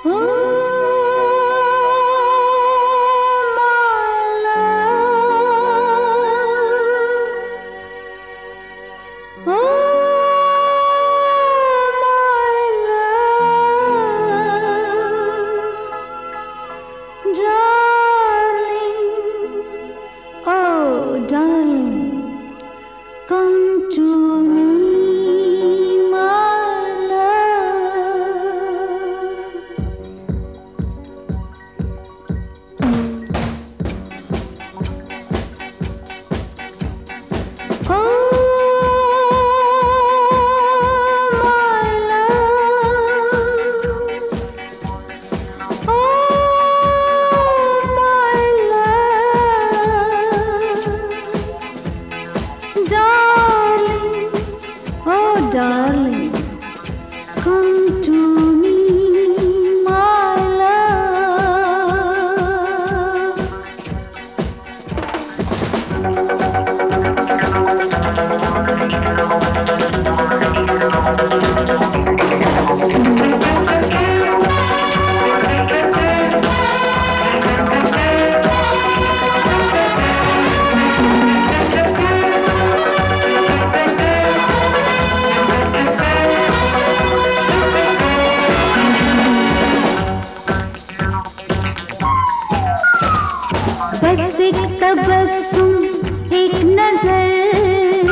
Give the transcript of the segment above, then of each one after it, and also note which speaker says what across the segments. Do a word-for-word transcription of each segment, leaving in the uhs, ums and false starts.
Speaker 1: Darling, come to me, my love. बस एक तबस्सुम एक नजर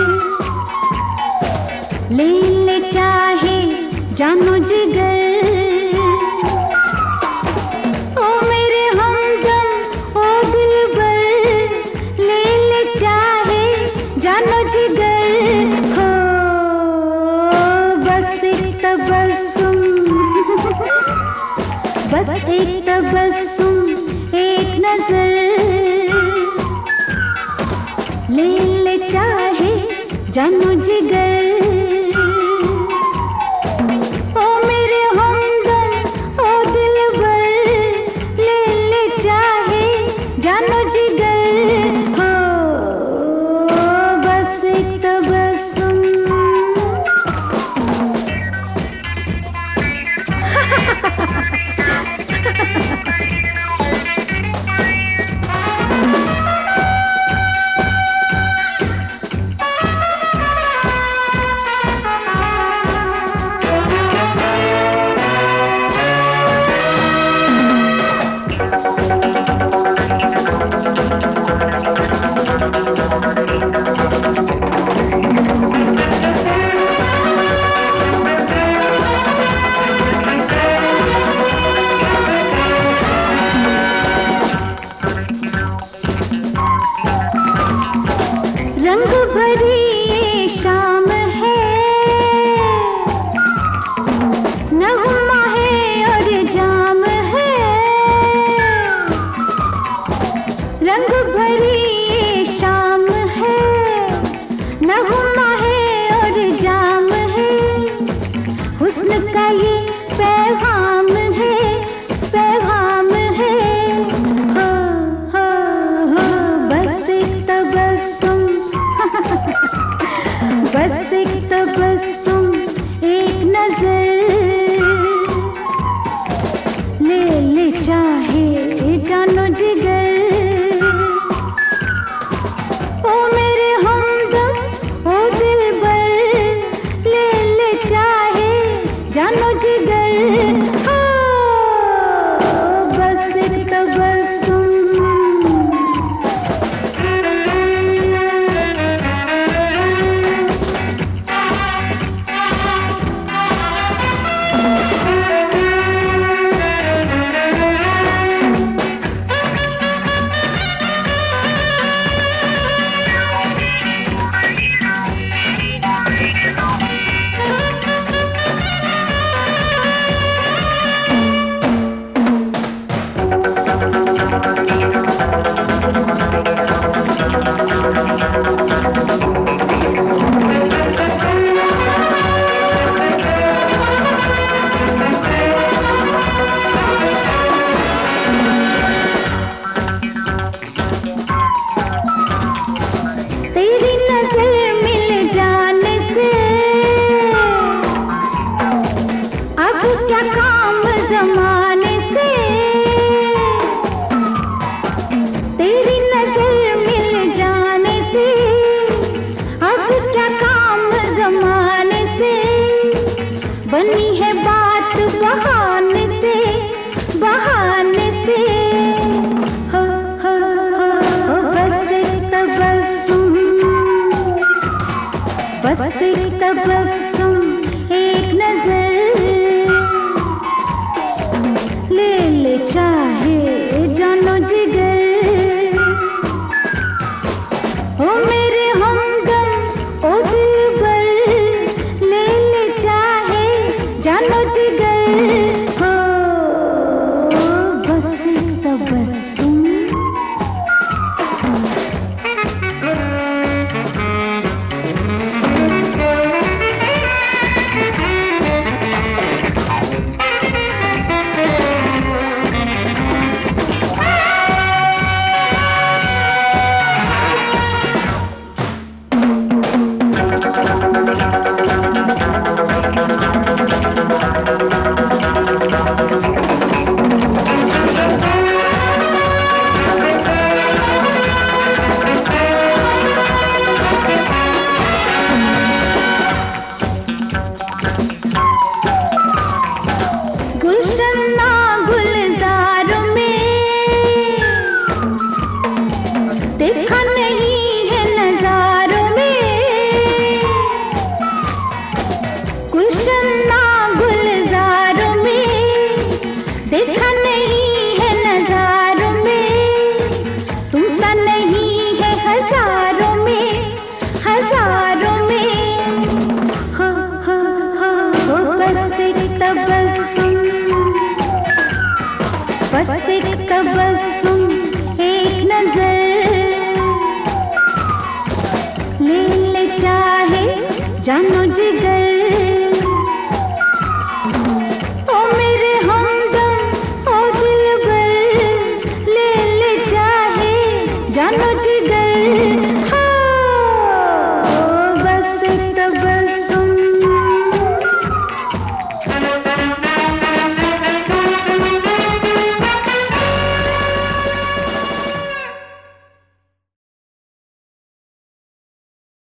Speaker 1: ले ले चाहे जानो जिगर, ओ मेरे हमदम ओ दिलबर, ले ले चाहे जानो जिगर हो। बस एक तबस्सुम बस एक तबस्सुम एक नजर ले ले चाहे जानो जिगर, ओ मेरे हमदम ओ दिलबर, ले ले चाहे जानो जिगर हो। बस एक तबस्सुम रंग भरी ये शाम है, नगमा है और जाम है। रंग भरी ये शाम है, नगमा है और जाम है। हुस्न का ये पैगाम है, पैगाम है हो हो हो। बस एक तबस्सुम बस एक तबस्सुम एक नजर ले ले चाहे जानो जिगर, ओ मेरे हमदम ओ दिलबर, ले ले चाहे जानो जिगर हो। बस एक तबस्सुम बस एक तबस्सुम